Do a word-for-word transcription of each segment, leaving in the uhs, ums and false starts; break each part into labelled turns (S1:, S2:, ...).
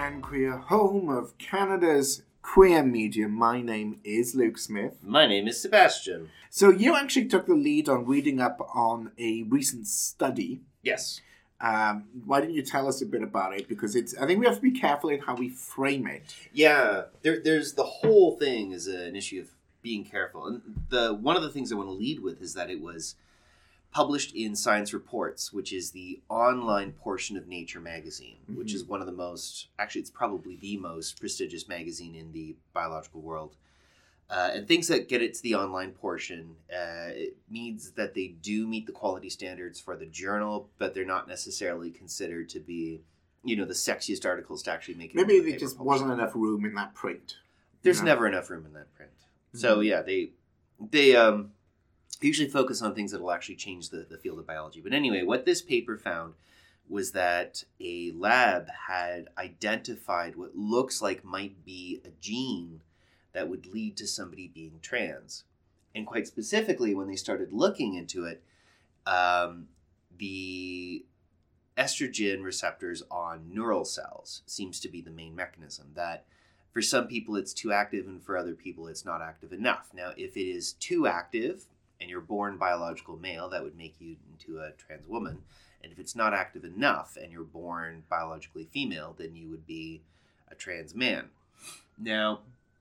S1: and Queer, home of Canada's queer media. My name is Luke Smith.
S2: My name is Sebastian.
S1: So you actually took the lead on reading up on a recent study.
S2: Yes.
S1: Um, why don't you tell us a bit about it? Because it's, I think we have to be careful in how we frame it.
S2: Yeah, there, there's the whole thing is an issue of being careful. And the one of the things I want to lead with is that it was published in Science Reports, which is the online portion of Nature magazine, mm-hmm. which is one of the most, actually it's probably the most prestigious magazine in the biological world. Uh, and things that get it to the online portion, uh, it means that they do meet the quality standards for the journal, but they're not necessarily considered to be, you know, the sexiest articles to actually make it.
S1: Maybe there just wasn't enough room in that print.
S2: There's
S1: know?
S2: never enough room in that print. Mm-hmm. So yeah, they they um, usually focus on things that will actually change the, the field of biology. But anyway, what this paper found was that a lab had identified what looks like might be a gene that would lead to somebody being trans. And quite specifically, when they started looking into it, um, the estrogen receptors on neural cells seems to be the main mechanism. That for some people it's too active and for other people it's not active enough. Now, if it is too active and you're born biological male, that would make you into a trans woman. And if it's not active enough and you're born biologically female, then you would be a trans man. Now,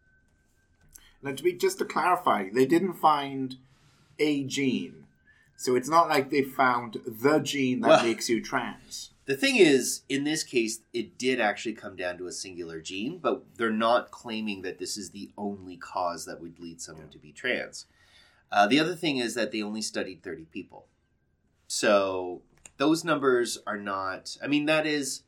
S1: Now, to be, just to clarify, they didn't find a gene. So it's not like they found the gene that well, makes you trans.
S2: The thing is, in this case, it did actually come down to a singular gene, but they're not claiming that this is the only cause that would lead someone yeah. to be trans. Uh, the other thing is that they only studied thirty people. So those numbers are not, I mean, that is,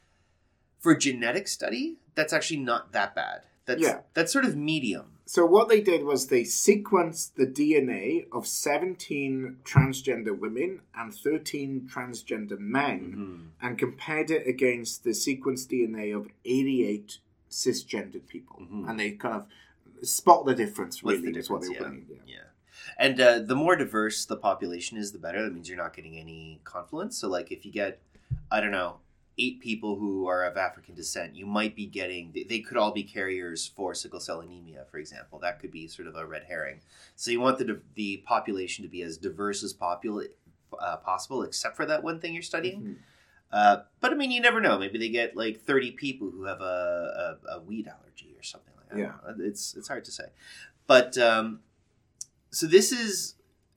S2: for a genetic study, that's actually not that bad. That's, yeah. that's sort of medium.
S1: So what they did was they sequenced the D N A of seventeen transgender women and thirteen transgender men mm-hmm. and compared it against the sequenced D N A of eighty-eight cisgendered people. Mm-hmm. And they kind of spot the difference, really, the difference? Is what they were
S2: yeah.
S1: bringing. Yeah.
S2: yeah. And uh, the more diverse the population is, the better. That means you're not getting any confluence. So, like, if you get, I don't know, eight people who are of African descent, you might be getting, they could all be carriers for sickle cell anemia, for example. That could be sort of a red herring. So you want the the population to be as diverse as popula- uh, possible, except for that one thing you're studying. Mm-hmm. Uh, but, I mean, you never know. Maybe they get, like, thirty people who have a, a, a weed allergy or something like that. Yeah. It's, it's hard to say. But, um, so this is...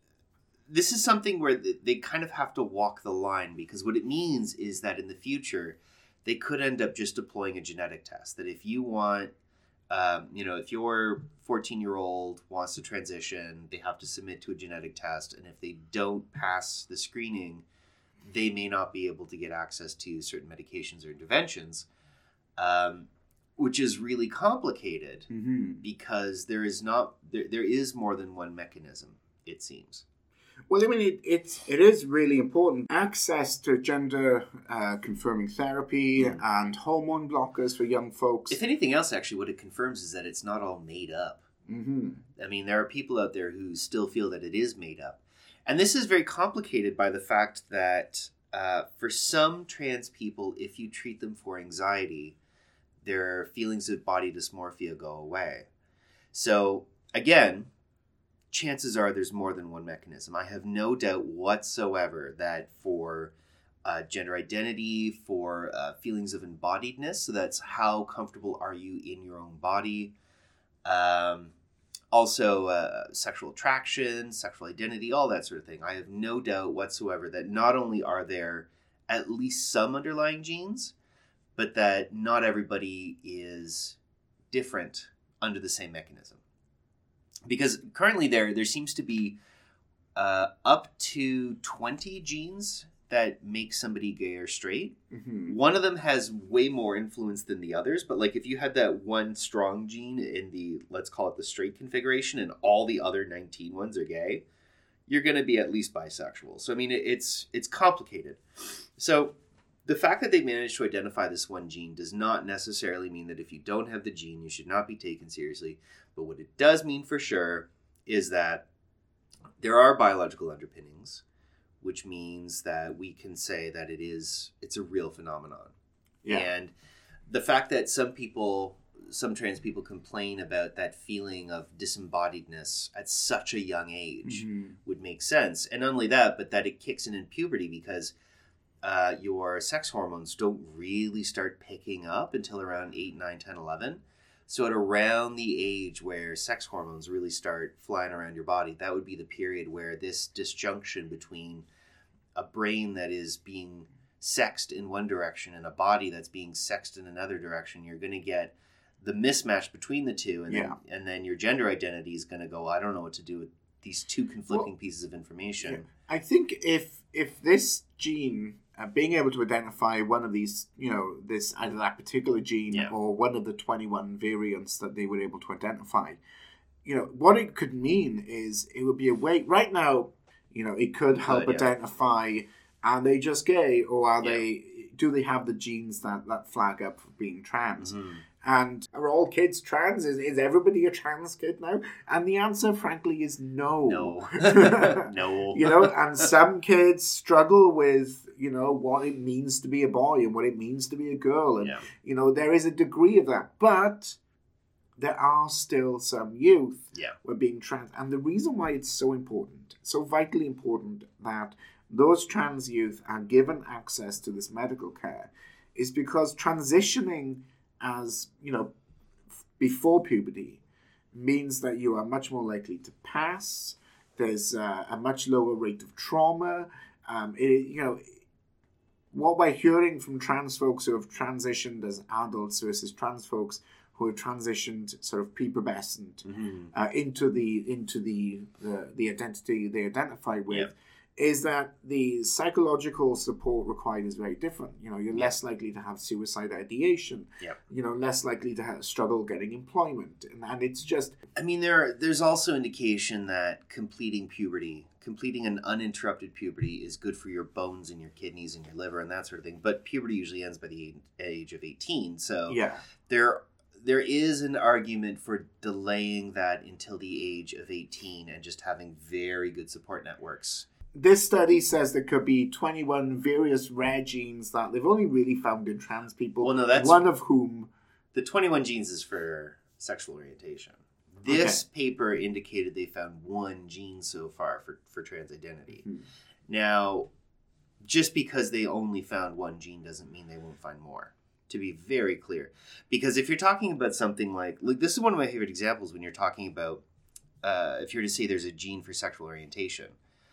S2: This is something where they kind of have to walk the line, because what it means is that in the future, they could end up just deploying a genetic test. That if you want, um, you know, if your fourteen-year-old wants to transition, they have to submit to a genetic test. And if they don't pass the screening, they may not be able to get access to certain medications or interventions, um, which is really complicated mm-hmm. because there is not there, there is more than one mechanism, it seems.
S1: Well, I mean, it, it's, it is really important. Access to gender-confirming uh, therapy mm. and hormone blockers for young folks.
S2: If anything else, actually, what it confirms is that it's not all made up. Mm-hmm. I mean, there are people out there who still feel that it is made up. And this is very complicated by the fact that uh, for some trans people, if you treat them for anxiety, their feelings of body dysmorphia go away. So, again, chances are there's more than one mechanism. I have no doubt whatsoever that for uh, gender identity, for uh, feelings of embodiedness, so that's how comfortable are you in your own body, um, also uh, sexual attraction, sexual identity, all that sort of thing. I have no doubt whatsoever that not only are there at least some underlying genes, but that not everybody is different under the same mechanism. Because currently there there seems to be uh, up to twenty genes that make somebody gay or straight. Mm-hmm. One of them has way more influence than the others. But like if you had that one strong gene in the, let's call it the straight configuration, and all the other nineteen ones are gay, you're going to be at least bisexual. So, I mean, it, it's it's complicated. So the fact that they managed to identify this one gene does not necessarily mean that if you don't have the gene, you should not be taken seriously. But what it does mean for sure is that there are biological underpinnings, which means that we can say that it is, it's a real phenomenon. Yeah. And the fact that some people, some trans people complain about that feeling of disembodiedness at such a young age mm-hmm. would make sense. And not only that, but that it kicks in in puberty because uh, your sex hormones don't really start picking up until around eight, nine, ten, eleven. So at around the age where sex hormones really start flying around your body, that would be the period where this disjunction between a brain that is being sexed in one direction and a body that's being sexed in another direction, you're going to get the mismatch between the two. And, yeah. then, and then your gender identity is going to go, I don't know what to do with these two conflicting well, pieces of information.
S1: Yeah. I think if if this gene... Uh, being able to identify one of these, you know, this either that particular gene yeah. or one of the twenty-one variants that they were able to identify, you know, what it could mean is it would be a way, right now, you know, it could help Good, yeah. identify, are they just gay or are yeah. they, do they have the genes that, that flag up for being trans? Mm-hmm. And are all kids trans? Is, is everybody a trans kid now? And the answer, frankly, is no.
S2: No. No.
S1: You know, and some kids struggle with, you know, what it means to be a boy and what it means to be a girl. And, yeah. you know, there is a degree of that. But there are still some youth
S2: yeah.
S1: who are being trans. And the reason why it's so important, so vitally important that those trans youth are given access to this medical care is because transitioning as, you know, before puberty means that you are much more likely to pass. There's uh, a much lower rate of trauma. Um, it, you know, what we're hearing from trans folks who have transitioned as adults versus trans folks who have transitioned sort of prepubescent mm-hmm. uh, into the into the, the the identity they identify with. Yep. Is that the psychological support required is very different. You know, you're yep. less likely to have suicide ideation.
S2: Yep.
S1: You know, less likely to have struggle getting employment. And, and it's just...
S2: I mean, there there's also indication that completing puberty, completing an uninterrupted puberty is good for your bones and your kidneys and your liver and that sort of thing. But puberty usually ends by the age of eighteen. So
S1: yeah.
S2: there there is an argument for delaying that until the age of eighteen and just having very good support networks.
S1: This study says there could be twenty-one various rare genes that they've only really found in trans people.
S2: Well, no, that's
S1: one of whom...
S2: The twenty-one genes is for sexual orientation. This okay. paper indicated they found one gene so far for, for trans identity. Mm-hmm. Now, just because they only found one gene doesn't mean they won't find more, to be very clear. Because if you're talking about something like... like this is one of my favorite examples when you're talking about... Uh, if you're to say there's a gene for sexual orientation...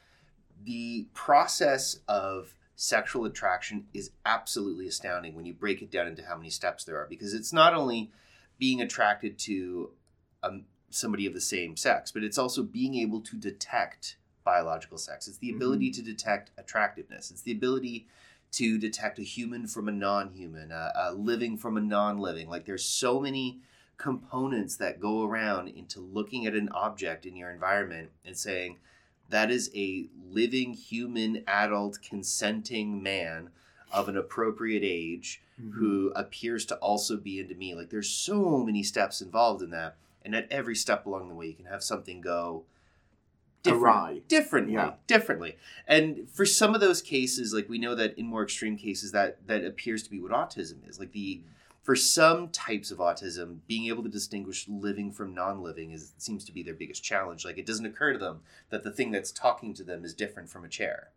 S2: The process of sexual attraction is absolutely astounding when you break it down into how many steps there are, because it's not only being attracted to um, somebody of the same sex, but it's also being able to detect biological sex. It's the ability mm-hmm. to detect attractiveness. It's the ability to detect a human from a non-human, a, a living from a non-living. Like there's so many components that go around into looking at an object in your environment and saying, that is a living, human, adult, consenting man of an appropriate age mm-hmm. who appears to also be into me. Like, there's so many steps involved in that. And at every step along the way, you can have something go different,
S1: awry.
S2: Differently.
S1: Yeah.
S2: Differently. And for some of those cases, like, we know that in more extreme cases, that, that appears to be what autism is. Like, the... For some types of autism, being able to distinguish living from non-living is seems to be their biggest challenge. Like, it doesn't occur to them that the thing that's talking to them is different from a chair.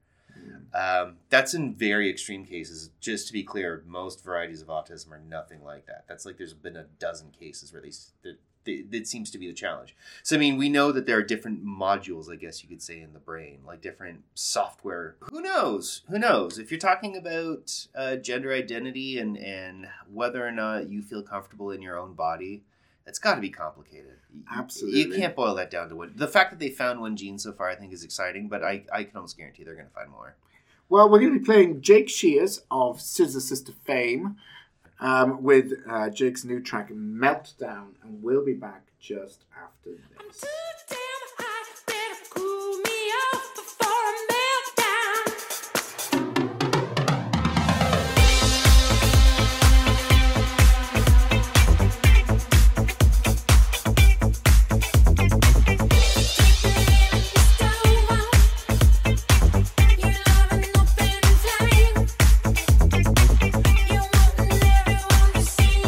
S2: Mm. Um, that's in very extreme cases. Just to be clear, most varieties of autism are nothing like that. That's like there's been a dozen cases where they, they, they it seems to be the challenge. So, I mean, we know that there are different modules, I guess you could say, in the brain, like different software. Who knows? Who knows? If you're talking about uh, gender identity and, and whether or not you feel comfortable in your own body, it's got to be complicated.
S1: Absolutely.
S2: You can't boil that down to one. The fact that they found one gene so far, I think, is exciting, but I, I can almost guarantee they're going to find more.
S1: Well, we're going to be playing Jake Shears of Scissor Sister fame um, with uh, Jake's new track, Meltdown, and we'll be back just after this.
S3: See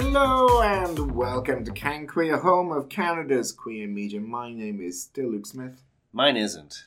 S1: Hello and welcome to Can Queer, home of Canada's queer media. My name is still Luke Smith.
S2: Mine isn't.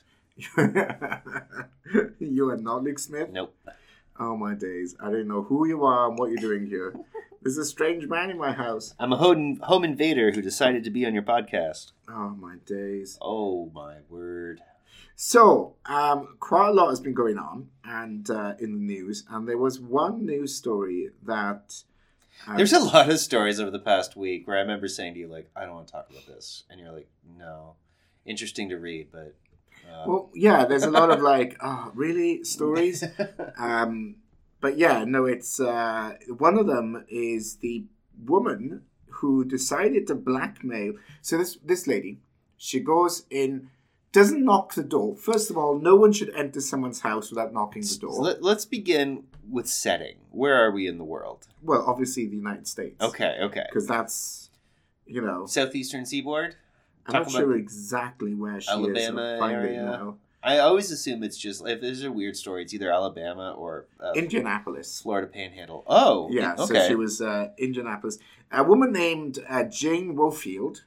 S1: You are not Luke Smith?
S2: Nope.
S1: Oh my days. I don't know who you are and what you're doing here. There's a strange man in my house.
S2: I'm a home, home invader who decided to be on your podcast.
S1: Oh my days.
S2: Oh my word.
S1: So, um, quite a lot has been going on and uh, in the news, and there was one news story that... Um,
S2: There's a lot of stories over the past week where I remember saying to you, like, I don't want to talk about this. And you're like, no. Interesting to read, but... Uh...
S1: Well, yeah, there's a lot of like, oh, really? Stories? um, but yeah, no, it's... Uh, one of them is the woman who decided to blackmail... So this this lady, she goes in... Doesn't knock the door. First of all, no one should enter someone's house without knocking the door.
S2: So let, let's begin with setting. Where are we in the world?
S1: Well, obviously the United States.
S2: Okay, okay.
S1: Because that's, you know...
S2: Southeastern seaboard?
S1: I'm Talk not sure exactly where she
S2: Alabama
S1: is. Alabama
S2: area?
S1: Now.
S2: I always assume it's just, if there's a weird story, it's either Alabama or... Uh,
S1: Indianapolis.
S2: Florida Panhandle. Oh,
S1: yeah.
S2: Okay.
S1: So she was uh, Indianapolis. A woman named uh, Jane Wofield,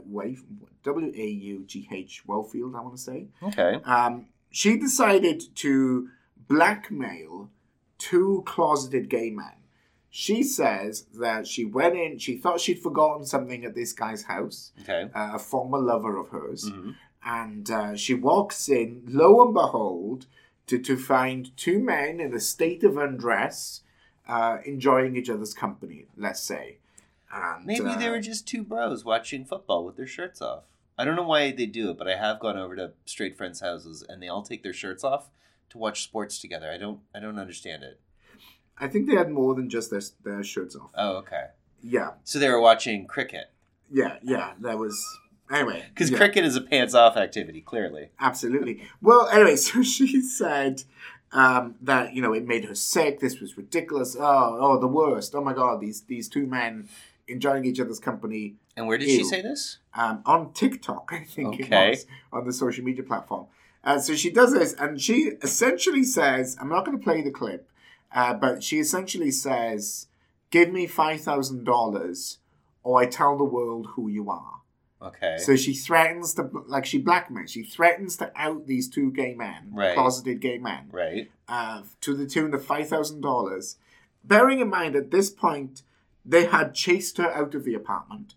S1: W A U G H Wofield, I want to say.
S2: Okay.
S1: Um, she decided to blackmail two closeted gay men. She says that she went in, she thought she'd forgotten something at this guy's house,
S2: okay.
S1: uh, a former lover of hers,
S2: mm-hmm.
S1: and uh, she walks in, lo and behold, to, to find two men in a state of undress, uh, enjoying each other's company, let's say. And,
S2: Maybe
S1: uh,
S2: they were just two bros watching football with their shirts off. I don't know why they do it, but I have gone over to straight friends' houses and they all take their shirts off to watch sports together. I don't I don't understand it.
S1: I think they had more than just their, their shirts off.
S2: Oh, okay.
S1: Yeah.
S2: So they were watching cricket.
S1: Yeah, yeah. That was... Anyway.
S2: Because
S1: yeah.
S2: cricket is a pants-off activity, clearly.
S1: Absolutely. Well, anyway, so she said um, that, you know, it made her sick. This was ridiculous. Oh, oh, the worst. Oh, my God, these these two men enjoying each other's company.
S2: And where did
S1: Ew.
S2: she say this?
S1: Um, on TikTok, I think
S2: okay.
S1: it was, on the social media platform. Uh, so she does this, and she essentially says, I'm not going to play the clip, uh, but she essentially says, give me five thousand dollars or I tell the world who you are.
S2: Okay.
S1: So she threatens to, like she blackmails, she threatens to out these two gay men,
S2: right.
S1: closeted gay men,
S2: right,
S1: uh, to the tune of five thousand dollars. Bearing in mind, at this point, they had chased her out of the apartment.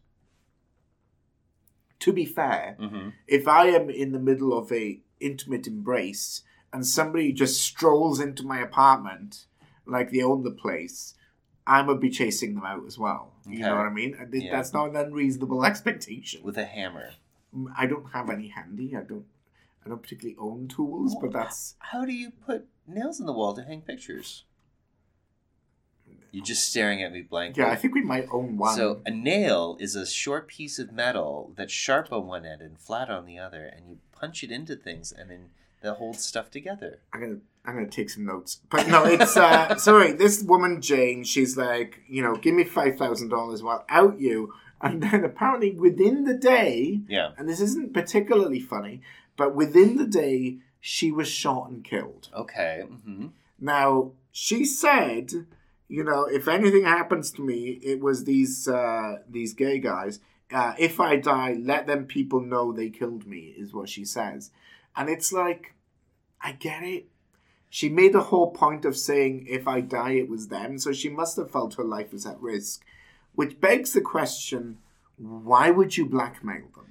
S1: To be fair,
S2: mm-hmm.
S1: if I am in the middle of a intimate embrace and somebody just strolls into my apartment like they own the place, I would be chasing them out as well. You
S2: okay.
S1: know what I mean?
S2: Yeah.
S1: That's not an unreasonable expectation.
S2: With a hammer.
S1: I don't have any handy. I don't. I don't particularly own tools, well, but that's.
S2: How do you put nails in the wall to hang pictures? You're just staring at me blankly.
S1: Yeah, I think we might own one.
S2: So a nail is a short piece of metal that's sharp on one end and flat on the other, and you punch it into things, and then that holds stuff together.
S1: I'm gonna, I'm gonna take some notes. But no, it's uh, sorry. This woman Jane, she's like, you know, give me five thousand dollars, well, out you. And then apparently within the day,
S2: yeah,
S1: and this isn't particularly funny, but within the day, she was shot and killed.
S2: Okay. Mm-hmm.
S1: Now she said, you know, if anything happens to me, it was these uh, these gay guys. Uh, if I die, let them people know they killed me, is what she says. And it's like, I get it. She made a whole point of saying, if I die, it was them. So she must have felt her life was at risk. Which begs the question, why would you blackmail them?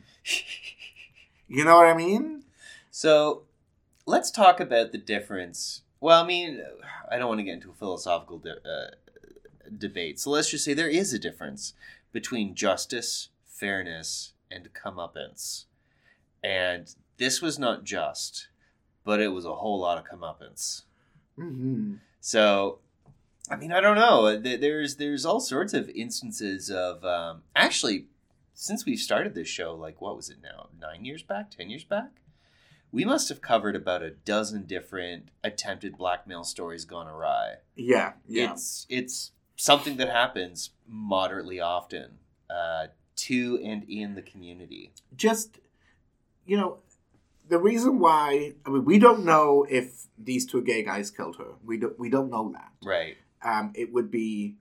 S1: You know what I mean?
S2: So, let's talk about the difference. Well, I mean, I don't want to get into a philosophical de- uh, debate. So let's just say there is a difference between justice, fairness, and comeuppance. And this was not just, but it was a whole lot of comeuppance.
S1: Mm-hmm.
S2: So, I mean, I don't know. There's there's all sorts of instances of, um, actually, since we've started this show, like, what was it now? Nine years back? Ten years back? We must have covered about a dozen different attempted blackmail stories gone awry.
S1: Yeah, yeah.
S2: It's, it's something that happens moderately often uh, to and in the community.
S1: Just, you know, the reason why, I mean, we don't know if these two gay guys killed her. We don't, we don't know that.
S2: Right.
S1: Um, it would be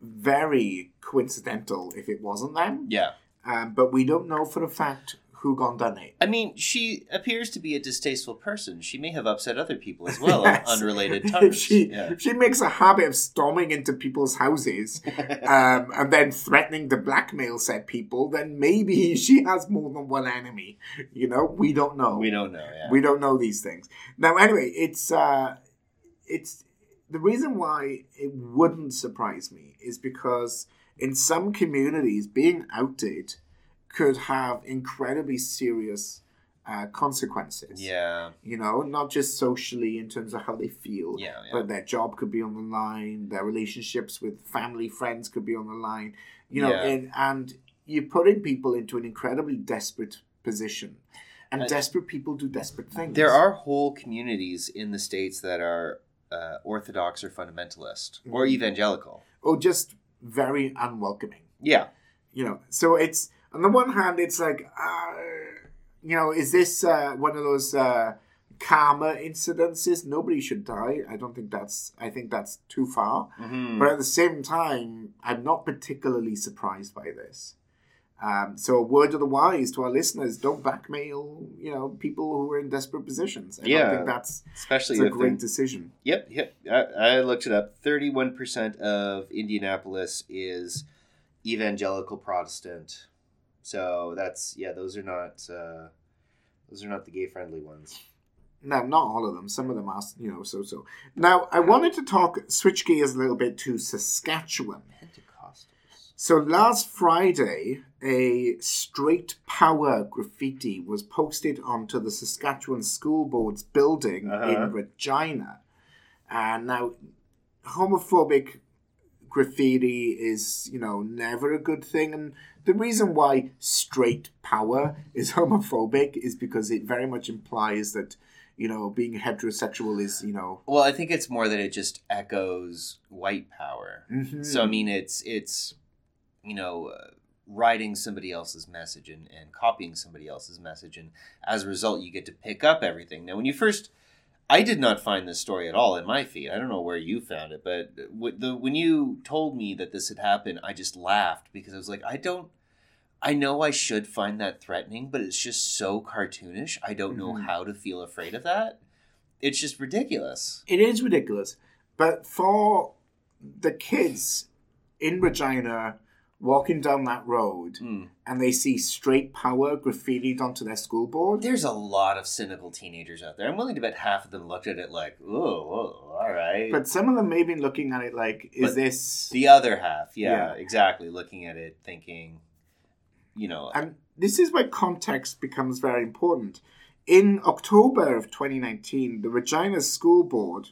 S1: very coincidental if it wasn't them.
S2: Yeah.
S1: Um, but we don't know for a fact who gone done it.
S2: I mean, she appears to be a distasteful person. She may have upset other people as well yes. on unrelated terms.
S1: If she,
S2: yeah.
S1: if she makes a habit of storming into people's houses um, and then threatening to blackmail said people, then maybe she has more than one enemy. You know, we don't know.
S2: We don't know, yeah.
S1: We don't know these things. Now, anyway, it's uh, it's the reason why it wouldn't surprise me is because in some communities, being outed could have incredibly serious uh, consequences.
S2: Yeah.
S1: You know, not just socially in terms of how they feel,
S2: yeah, yeah.
S1: but their job could be on the line, their relationships with family, friends could be on the line. You know,
S2: yeah.
S1: and, and you're putting people into an incredibly desperate position. And uh, desperate people do desperate things.
S2: There are whole communities in the States that are uh, Orthodox or fundamentalist mm-hmm. or evangelical.
S1: Or just very unwelcoming.
S2: Yeah.
S1: You know, so it's... On the one hand, it's like, uh, you know, is this uh, one of those uh, karma incidences? Nobody should die. I don't think that's, I think that's too far.
S2: Mm-hmm.
S1: But at the same time, I'm not particularly surprised by this. Um, so a word of the wise to our listeners, don't blackmail, you know, people who are in desperate positions. I
S2: yeah,
S1: don't think that's
S2: especially
S1: a great decision.
S2: Yep, yep. I, I looked it up. thirty-one percent of Indianapolis is evangelical Protestant. So that's yeah. Those are not uh, those are not the gay friendly ones.
S1: No, not all of them. Some of them are, you know, so so. Now I wanted to talk switch gears a little bit to Saskatchewan.
S2: Pentecostals.
S1: So last Friday, a straight power graffiti was posted onto the Saskatchewan School Board's building uh-huh. in Regina, and now homophobic graffiti is, you know, never a good thing. And the reason why straight power is homophobic is because it very much implies that, you know, being heterosexual is, you know...
S2: Well, I think it's more that it just echoes white power.
S1: Mm-hmm.
S2: So, I mean, it's, it's you know, uh, writing somebody else's message and, and copying somebody else's message. And as a result, you get to pick up everything. Now, when you first... I did not find this story at all in my feed. I don't know where you found it, but the, when you told me that this had happened, I just laughed because I was like, I don't, I know I should find that threatening, but it's just so cartoonish. I don't know mm-hmm. how to feel afraid of that. It's just ridiculous.
S1: It is ridiculous. But for the kids in Regina walking down that road mm. and they see straight power graffitied onto their school board.
S2: There's a lot of cynical teenagers out there. I'm willing to bet half of them looked at it like, oh, all right.
S1: But some of them may be looking at it like, is
S2: but
S1: this...
S2: The other half, yeah,
S1: yeah,
S2: exactly. Looking at it thinking, you know...
S1: And this is where context becomes very important. In October of twenty nineteen, the Regina School Board,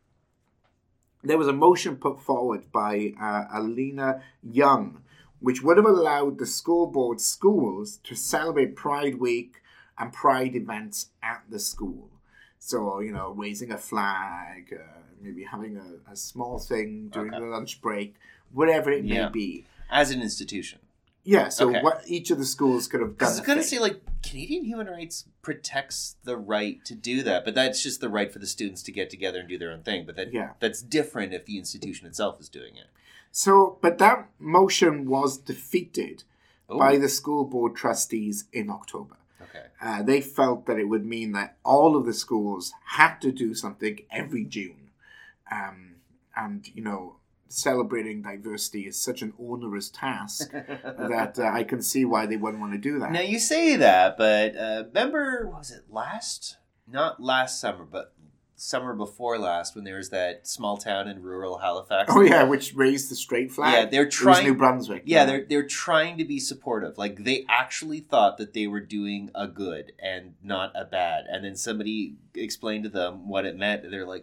S1: there was a motion put forward by uh, Alina Young, which would have allowed the school board schools to celebrate Pride Week and Pride events at the school. So, you know, raising a flag, uh, maybe having a, a small thing during okay. the lunch break, whatever it
S2: yeah.
S1: may be.
S2: As an institution.
S1: Yeah, so
S2: okay.
S1: what each of the schools could have done.
S2: I was going to say, like, Canadian human rights protects the right to do that, but that's just the right for the students to get together and do their own thing. But that
S1: yeah.
S2: that's different if the institution itself is doing it.
S1: So, but that motion was defeated
S2: Ooh.
S1: by the school board trustees in October.
S2: Okay.
S1: Uh, they felt that it would mean that all of the schools had to do something every June. Um, and, you know, celebrating diversity is such an onerous task that uh, I can see why they wouldn't want to do that.
S2: Now, you say that, but uh, remember, was it last? Not last summer, but summer before last, when there was that small town in rural Halifax.
S1: Oh yeah, which raised the straight flag.
S2: Yeah, they're trying.
S1: It was New Brunswick.
S2: Yeah, yeah, they're they're trying to be supportive. Like they actually thought that they were doing a good and not a bad. And then somebody explained to them what it meant, and they're like,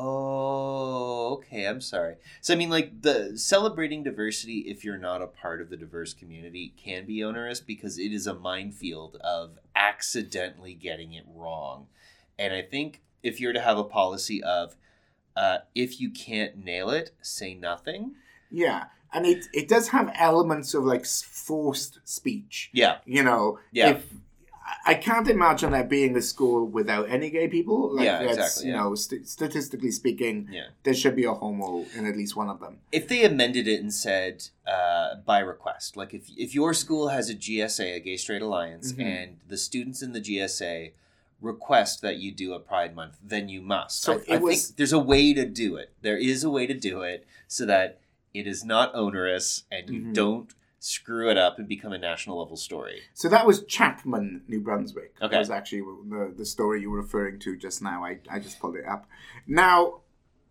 S2: "Oh, okay, I'm sorry." So I mean, like the celebrating diversity, if you're not a part of the diverse community, can be onerous because it is a minefield of accidentally getting it wrong. And I think if you're to have a policy of, uh, if you can't nail it, say nothing.
S1: Yeah, and it it does have elements of like forced speech.
S2: Yeah,
S1: you know.
S2: Yeah.
S1: If I can't imagine there being a school without any gay people. Like,
S2: yeah, exactly.
S1: You
S2: yeah.
S1: know, st- statistically speaking,
S2: yeah.
S1: there should be a homo in at least one of them.
S2: If they amended it and said uh, by request, like if if your school has a G S A, a Gay Straight Alliance, mm-hmm. and the students in the G S A request that you do a Pride Month, then you must. So I, I was... think there's a way to do it. There is a way to do it so that it is not onerous and you mm-hmm. don't screw it up and become a national level story.
S1: So that was Chapman, New Brunswick.
S2: Okay.
S1: That was actually the, the story you were referring to just now. I, I just pulled it up. Now,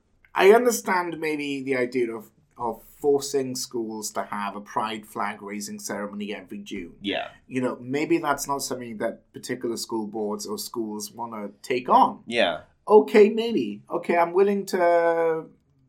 S1: I understand maybe the idea of, of forcing schools to have a pride flag raising ceremony every June.
S2: Yeah.
S1: You know, maybe that's not something that particular school boards or schools want to take on.
S2: Yeah.
S1: Okay, maybe. Okay, I'm willing to...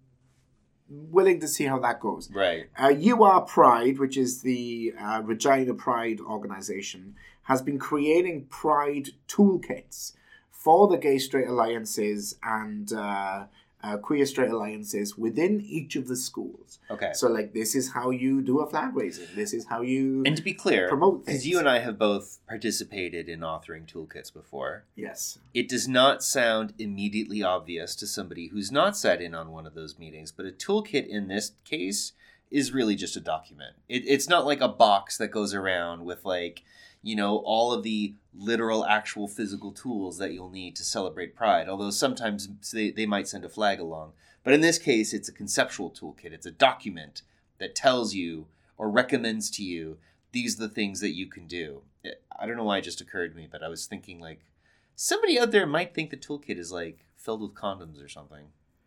S1: willing to see how that goes.
S2: Right.
S1: Uh, U R Pride, which is the uh, Regina Pride organization, has been creating Pride toolkits for the gay straight alliances and uh, uh, queer straight alliances within each of the schools.
S2: Okay.
S1: So, like, this is how you do a flag raising. This is how you
S2: and to be clear,
S1: promote things.
S2: Because you and I have both participated in authoring toolkits before.
S1: Yes.
S2: It does not sound immediately obvious to somebody who's not sat in on one of those meetings, but a toolkit in this case is really just a document. It, it's not like a box that goes around with, like, you know, all of the literal, actual physical tools that you'll need to celebrate Pride, although sometimes they, they might send a flag along. But in this case, it's a conceptual toolkit. It's a document that tells you or recommends to you, these are the things that you can do. I don't know why it just occurred to me, but I was thinking, like, somebody out there might think the toolkit is, like, filled with condoms or something.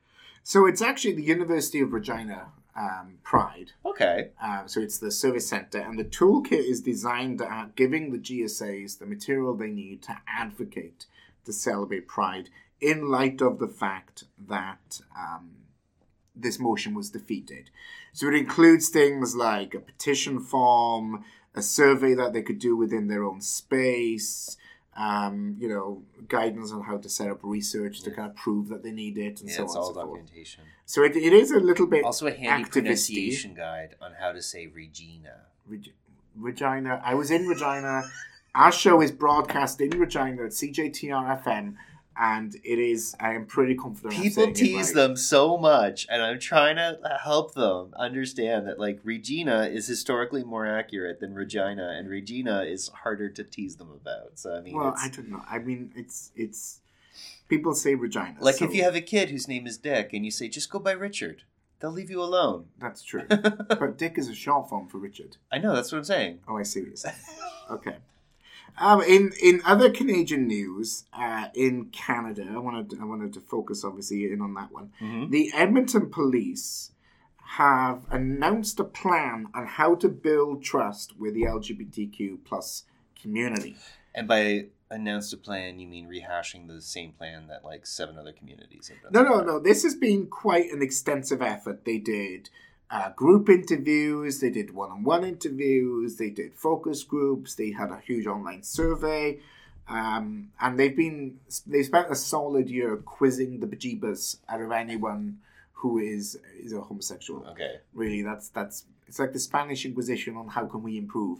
S1: So it's actually the University of Regina um, Pride.
S2: Okay.
S1: Uh, so it's the service center, and the toolkit is designed at giving the G S As the material they need to advocate to celebrate Pride in light of the fact that um, this motion was defeated. So it includes things like a petition form, a survey that they could do within their own space, um, you know, guidance on how to set up research yeah. to kind of prove that they need it, and
S2: yeah,
S1: so
S2: it's
S1: on
S2: all
S1: and so
S2: documentation.
S1: forth. So it, it is a little bit
S2: also a handy
S1: activisty.
S2: pronunciation guide on how to say Regina.
S1: Reg- Regina. I was in Regina. Our show is broadcast in Regina at C J T R F M, and it is. I am pretty confident.
S2: People
S1: I'm
S2: tease
S1: right.
S2: them so much, and I'm trying to help them understand that, like, Regina is historically more accurate than Regina, and Regina is harder to tease them about. So I mean,
S1: well,
S2: it's,
S1: I don't know. I mean, it's it's people say Regina.
S2: Like
S1: so.
S2: if you have a kid whose name is Dick, and you say just go by Richard, they'll leave you alone.
S1: That's true. But Dick is a short form for Richard.
S2: I know. That's what I'm saying.
S1: Oh, I see what you're saying. Okay. Um, in in other Canadian news, uh, in Canada, I wanted I wanted to focus obviously in on that one. Mm-hmm. The Edmonton Police have announced a plan on how to build trust with the L G B T Q plus community.
S2: And by announced a plan, you mean rehashing the same plan that like seven other communities have done?
S1: No, no, no. This has been quite an extensive effort. They did Uh, group interviews, they did one-on-one interviews, they did focus groups, they had a huge online survey, um, and they've been they spent a solid year quizzing the bejeebus out of anyone who is is a homosexual.
S2: Okay,
S1: really, that's that's it's like the Spanish Inquisition on how can we improve.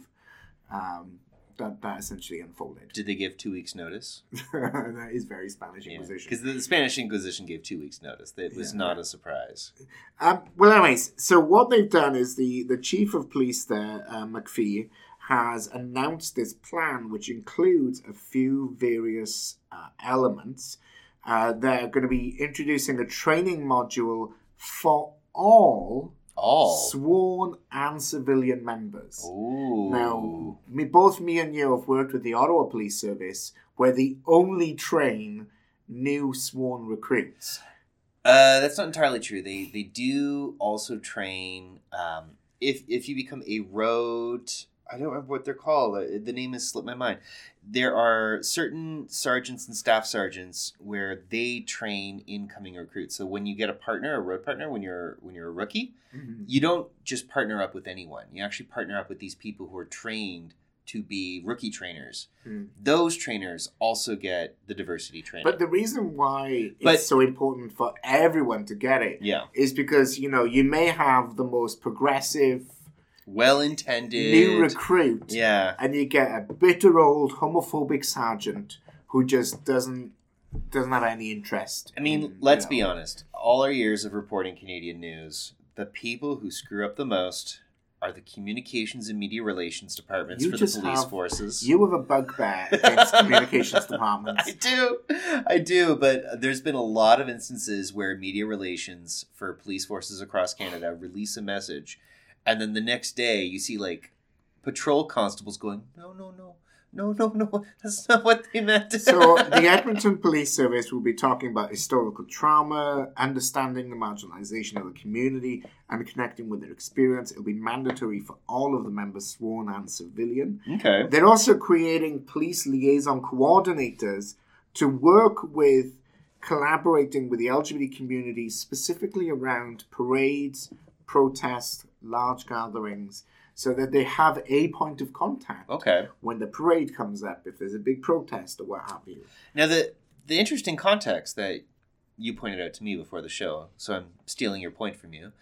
S1: Um, that that essentially unfolded.
S2: Did they give two weeks' notice?
S1: That is very Spanish Inquisition.
S2: Because yeah, the Spanish Inquisition gave two weeks' notice. It was yeah, not right. a surprise.
S1: Um, well, anyways, so what they've done is the, the chief of police there, uh, McPhee, has announced this plan, which includes a few various uh, elements. Uh, they're going to be introducing a training module for all
S2: All
S1: sworn and civilian members.
S2: Ooh.
S1: Now, me, both me and you have worked with the Ottawa Police Service, where they only train new sworn recruits.
S2: Uh, that's not entirely true. They they do also train. Um, if if you become a road, I don't remember what they're called. The name has slipped my mind. There are certain sergeants and staff sergeants where they train incoming recruits. So when you get a partner, a road partner, when you're when you're a rookie, mm-hmm. you don't just partner up with anyone. You actually partner up with these people who are trained to be rookie trainers. Mm. Those trainers also get the diversity training.
S1: But the reason why it's
S2: but,
S1: so important for everyone to get it
S2: yeah.
S1: is because, you know, you may have the most progressive
S2: well-intended
S1: new recruit.
S2: Yeah.
S1: And you get a bitter old homophobic sergeant who just doesn't doesn't have any interest.
S2: I mean,
S1: in,
S2: let's
S1: you know.
S2: be honest. All our years of reporting Canadian news, the people who screw up the most are the communications and media relations departments
S1: You
S2: for the
S1: just
S2: police
S1: have-
S2: forces.
S1: You have a bugbear against communications departments.
S2: I do. I do. But there's been a lot of instances where media relations for police forces across Canada release a message, and then the next day you see like patrol constables going, no, no, no. No, no, no, that's not what they meant.
S1: So the Edmonton Police Service will be talking about historical trauma, understanding the marginalisation of the community, and connecting with their experience. It'll be mandatory for all of the members, sworn and civilian.
S2: Okay.
S1: They're also creating police liaison coordinators to work with, collaborating with the L G B T community, specifically around parades, protests, large gatherings, so that they have a point of contact
S2: Okay.
S1: when the parade comes up, if there's a big protest or what have you.
S2: Now, the the interesting context that you pointed out to me before the show, so I'm stealing your point from you,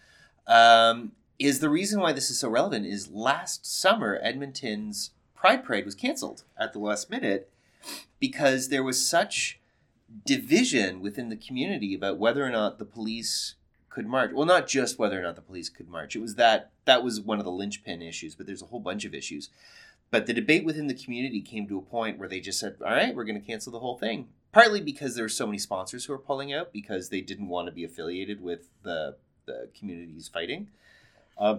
S2: um, is the reason why this is so relevant is last summer, Edmonton's Pride Parade was canceled at the last minute because there was such division within the community about whether or not the police could march. Well, not just whether or not the police could march. It was that that was one of the linchpin issues, but there's a whole bunch of issues. But the debate within the community came to a point where they just said, all right, we're going to cancel the whole thing. Partly because there were so many sponsors who were pulling out because they didn't want to be affiliated with the, the communities fighting. Um,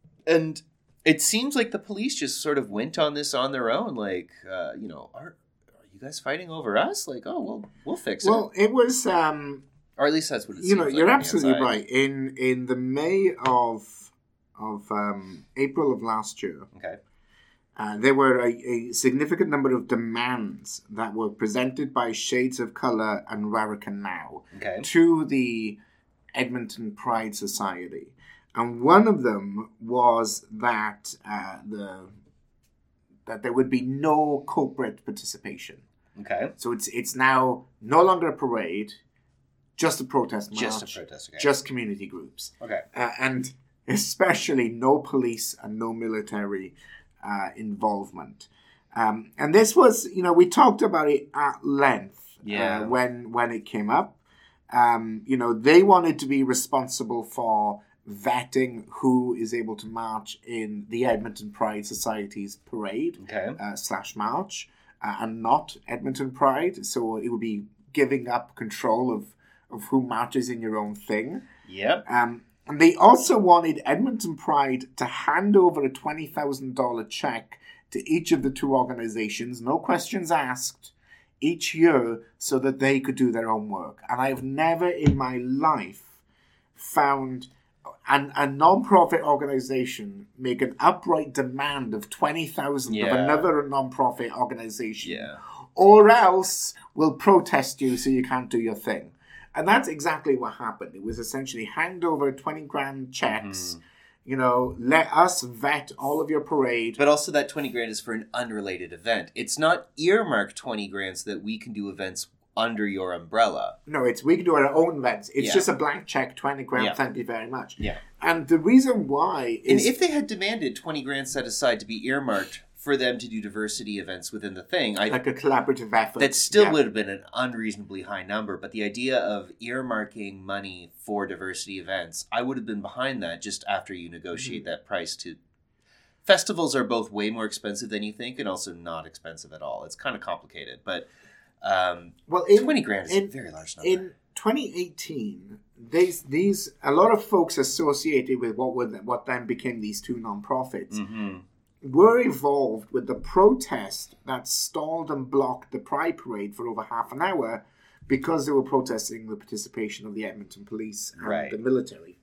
S2: and it seems like the police just sort of went on this on their own. Like, uh, you know, are, are you guys fighting over us? Like, oh, well, we'll fix it.
S1: Well, it was... Um,
S2: or at least that's what it seems
S1: you know,
S2: like
S1: you're
S2: on the
S1: absolutely
S2: outside.
S1: right. In in the May of of um, April of last year,
S2: Okay.
S1: uh, there were a, a significant number of demands that were presented by Shades of Colour and Rarican Now
S2: Okay.
S1: to the Edmonton Pride Society, and one of them was that uh, the that there would be no corporate participation.
S2: Okay.
S1: So it's it's now no longer a parade. Just a protest march.
S2: Just a protest, okay.
S1: Just community groups.
S2: Okay.
S1: Uh, and especially no police and no military uh, involvement. Um, and this was, you know, we talked about it at length
S2: Yeah.
S1: uh, when when it came up. Um, you know, they wanted to be responsible for vetting who is able to march in the Edmonton Pride Society's parade
S2: Okay.
S1: uh, slash march uh, and not Edmonton Pride. So it would be giving up control of of who marches in your own thing.
S2: Yep.
S1: Um, and they also wanted Edmonton Pride to hand over a twenty thousand dollars check to each of the two organizations, no questions asked, each year so that they could do their own work. And I've never in my life found an, a non-profit organization make an upright demand of twenty thousand dollars
S2: Yeah.
S1: of another non-profit organization.
S2: Yeah.
S1: Or else we'll protest you so you can't do your thing. And that's exactly what happened. It was essentially hand over twenty grand checks,
S2: Mm-hmm.
S1: you know, let us vet all of your parade.
S2: But also that twenty grand is for an unrelated event. It's not earmarked twenty grand so that we can do events under your umbrella.
S1: No, it's we can do our own events. It's
S2: Yeah.
S1: just a blank check, twenty grand,
S2: Yeah.
S1: thank you very much.
S2: Yeah.
S1: And the reason why
S2: And
S1: is...
S2: if they had demanded twenty grand set aside to be earmarked for them to do diversity events within the thing, I
S1: like a collaborative effort.
S2: that still
S1: Yeah.
S2: would have been an unreasonably high number. But the idea of earmarking money for diversity events, I would have been behind that just after you negotiate
S1: Mm-hmm.
S2: that price to... Festivals are both way more expensive than you think and also not expensive at all. It's kind of complicated, but um,
S1: Well, in,
S2: twenty grand is
S1: in,
S2: a very large number.
S1: In twenty eighteen, these these a lot of folks associated with what were what then became these two non-profits
S2: Mm-hmm.
S1: were involved with the protest that stalled and blocked the Pride Parade for over half an hour because they were protesting the participation of the Edmonton police and
S2: Right.
S1: the military.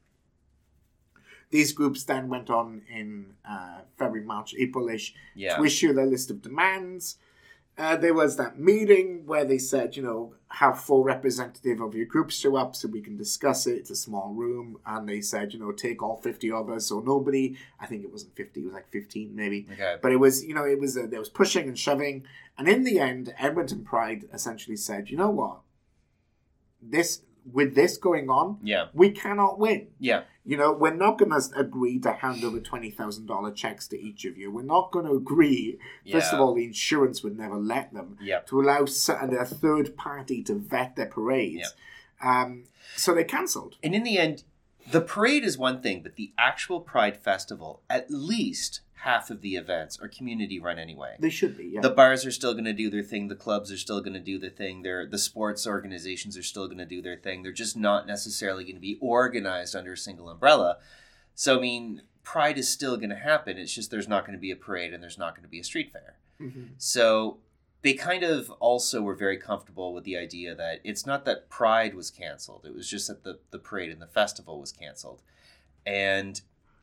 S1: These groups then went on in uh, February, March, April-ish
S2: Yeah.
S1: to issue their list of demands. Uh, there was that meeting where they said, you know, have four representative of your group show up so we can discuss it. It's a small room. And they said, you know, take all fifty of us or nobody. I think it wasn't fifty. It was like fifteen maybe.
S2: Okay.
S1: But it was, you know, it was, uh, there was pushing and shoving. And in the end, Edmonton Pride essentially said, you know what? This, with this going on,
S2: Yeah.
S1: we cannot win.
S2: Yeah.
S1: You know, we're not going to agree to hand over twenty thousand dollars checks to each of you. We're not going to agree, yeah. first of all, the insurance would never let them,
S2: yep.
S1: to allow a third party to vet their parades.
S2: Yep.
S1: Um, so they cancelled.
S2: And in the end, the parade is one thing, but the actual Pride Festival, at least half of the events are community run anyway.
S1: They should be, yeah.
S2: The bars are still going to do their thing. The clubs are still going to do their thing. They're, the sports organizations are still going to do their thing. They're just not necessarily going to be organized under a single umbrella. So, I mean, Pride is still going to happen. It's just there's not going to be a parade and there's not going to be a street fair.
S1: Mm-hmm.
S2: So they kind of also were very comfortable with the idea that it's not that Pride was canceled. It was just that the, the parade and the festival was canceled. And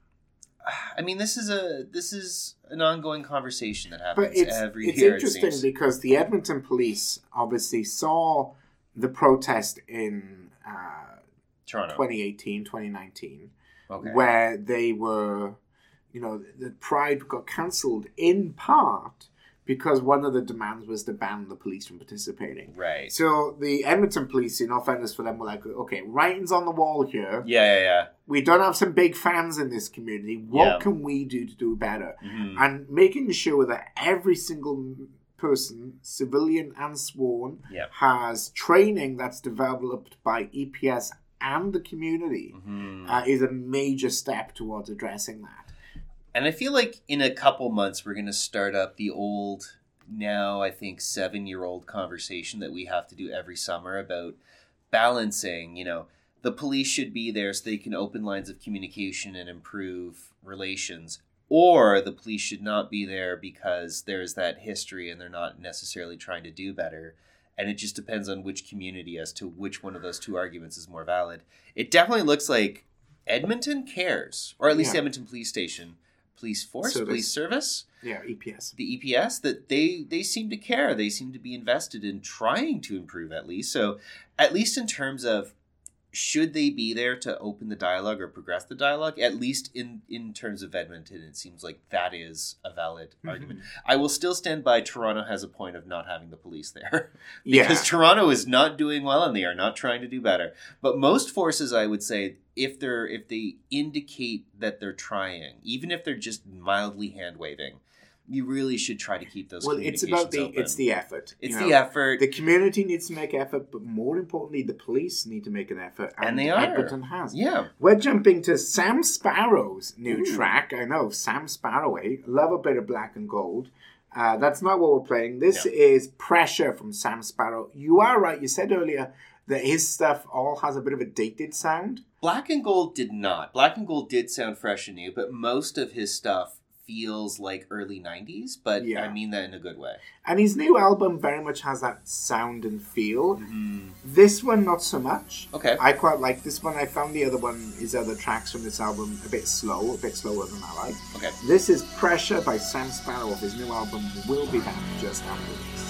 S2: I mean, this is a this is an ongoing conversation that happens
S1: but it's,
S2: every
S1: it's
S2: year.
S1: It's interesting
S2: it seems.
S1: because the Edmonton police obviously saw the protest in uh,
S2: Toronto
S1: twenty eighteen, twenty nineteen,
S2: okay.
S1: where they were, you know, the Pride got cancelled in part because one of the demands was to ban the police from participating.
S2: Right.
S1: So the Edmonton police, in all fairness for them, were like, okay, writing's on the wall here.
S2: Yeah, yeah, yeah.
S1: We don't have some big fans in this community. What
S2: yeah.
S1: can we do to do better?
S2: Mm-hmm.
S1: And making sure that every single person, civilian and sworn,
S2: yep.
S1: has training that's developed by E P S and the community
S2: mm-hmm.
S1: uh, is a major step towards addressing that.
S2: And I feel like in a couple months, we're going to start up the old, now I think seven-year-old conversation that we have to do every summer about balancing, you know, the police should be there so they can open lines of communication and improve relations, or the police should not be there because there's that history and they're not necessarily trying to do better. And it just depends on which community as to which one of those two arguments is more valid. It definitely looks like Edmonton cares, or at least
S1: yeah.
S2: Edmonton Police Station. Police force,
S1: Service.
S2: police service.
S1: Yeah, E P S.
S2: The E P S, that they, they seem to care. They seem to be invested in trying to improve at least. So at least in terms of should they be there to open the dialogue or progress the dialogue, at least in, in terms of Edmonton, it seems like that is a valid mm-hmm. argument. I will still stand by Toronto has a point of not having the police there. because
S1: yeah.
S2: Toronto is not doing well and they are not trying to do better. But most forces, I would say, if they're if they indicate that they're trying, even if they're just mildly hand waving, you really should try to keep those.
S1: Well, it's about the
S2: open.
S1: it's the effort.
S2: It's
S1: you
S2: the
S1: know,
S2: effort.
S1: The community needs to make effort, but more importantly, the police need to make an effort, and,
S2: and they are.
S1: Edmonton has.
S2: Yeah,
S1: we're jumping to Sam Sparrow's new
S2: Ooh. track.
S1: I know Sam Sparrow. Eh? Love a bit of black and gold. Uh, that's not what we're playing. This
S2: no.
S1: is Pressure from Sam Sparrow. You are right. You said earlier that his stuff all has a bit of a dated sound.
S2: Black and Gold did not. Black and Gold did sound fresh and new, but most of his stuff feels like early nineties, but yeah. I mean that in a good way.
S1: And his new album very much has that sound and feel.
S2: Mm-hmm.
S1: This one, not so much.
S2: Okay.
S1: I quite like this one. I found the other one, his other tracks from this album, a bit slow, a bit slower than I like.
S2: Okay.
S1: This is Pressure by Sam Sparrow of his new album, We'll Be Back just after this.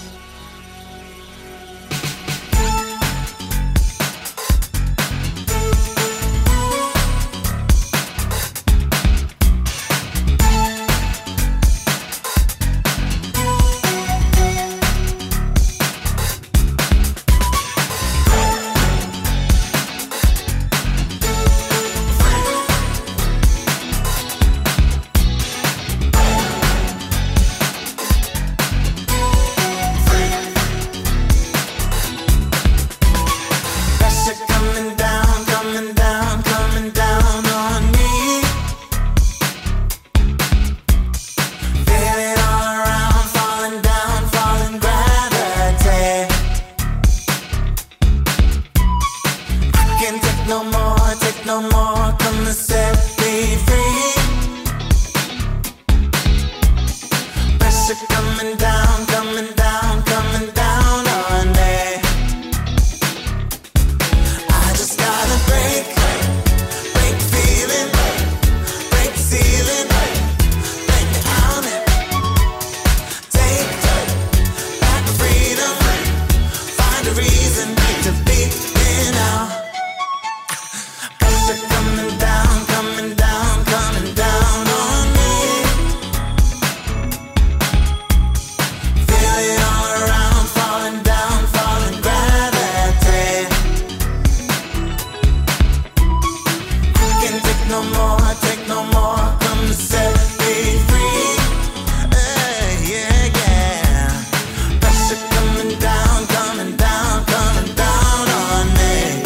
S3: no more, take no more, come to set me free. Hey, yeah, yeah. Pressure coming down, coming down, coming down on me.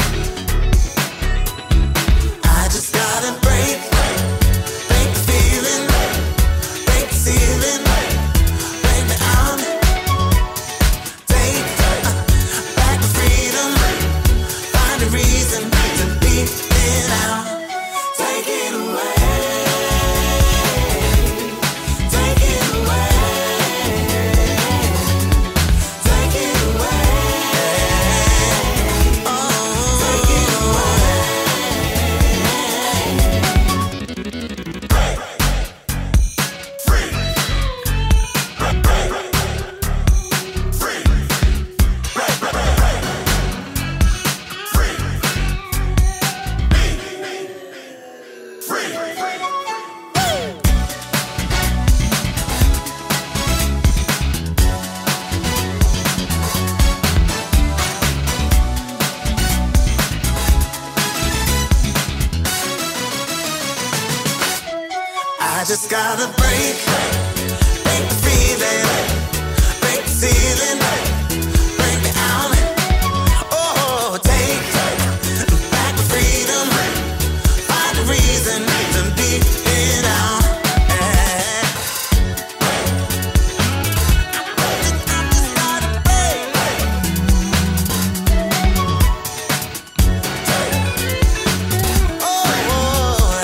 S3: I just gotta break, break the feeling, break the ceiling, break me out. Take back the freedom, find a reason to beat it out. Take it away, take it away, take it away, oh, take it I just gotta break, break the feeling, break the ceiling, break me out. Oh, take back the freedom, find a reason to beat it out. I just gotta break. Oh,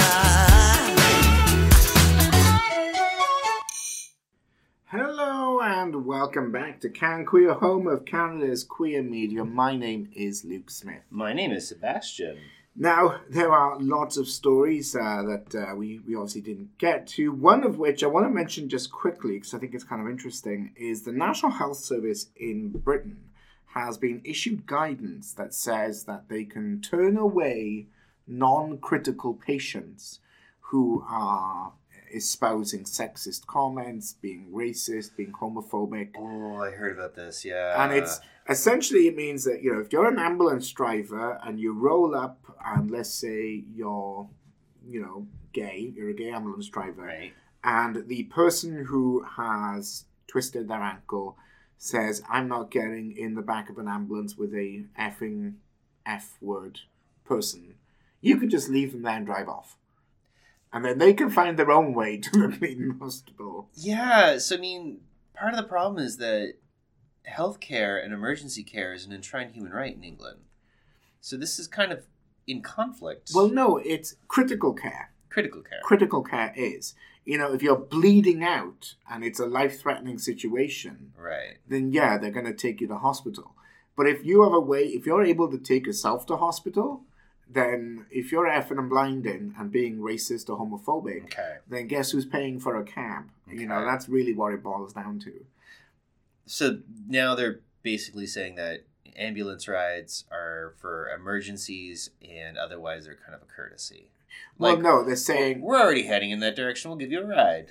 S1: Hello and welcome back to Can Queer, home of Canada's queer media. My name is Luke Smith.
S2: My name is Sebastian.
S1: Now, there are lots of stories uh, that uh, we, we obviously didn't get to. One of which I want to mention just quickly, because I think it's kind of interesting, is the National Health Service in Britain has been issued guidance that says that they can turn away non-critical patients who are espousing sexist comments, being racist, being homophobic.
S2: Oh, I heard about this, yeah.
S1: And it's essentially, it means that, you know, if you're an ambulance driver and you roll up and let's say you're, you know, gay, you're a gay ambulance driver,
S2: Right.
S1: and the person who has twisted their ankle says, I'm not getting in the back of an ambulance with a effing F word person, you could just leave them there and drive off. And then they can find their own way to the Cleveland Hospital.
S2: Yeah, so I mean, part of the problem is that healthcare and emergency care is an enshrined human right in England. So this is kind of in conflict.
S1: Well, no, it's critical care.
S2: Critical care.
S1: Critical care is, you know, if you're bleeding out and it's a life-threatening situation,
S2: Right.
S1: then yeah, they're going to take you to hospital. But if you have a way, if you're able to take yourself to hospital, then if you're effing and blinding and being racist or homophobic,
S2: Okay.
S1: then guess who's paying for a cab? You know,
S2: Okay.
S1: that's really what it boils down to.
S2: So now they're basically saying that ambulance rides are for emergencies and otherwise they're kind of a courtesy.
S1: Well,
S2: Like,
S1: no, they're saying...
S2: we're already heading in that direction. We'll give you a ride.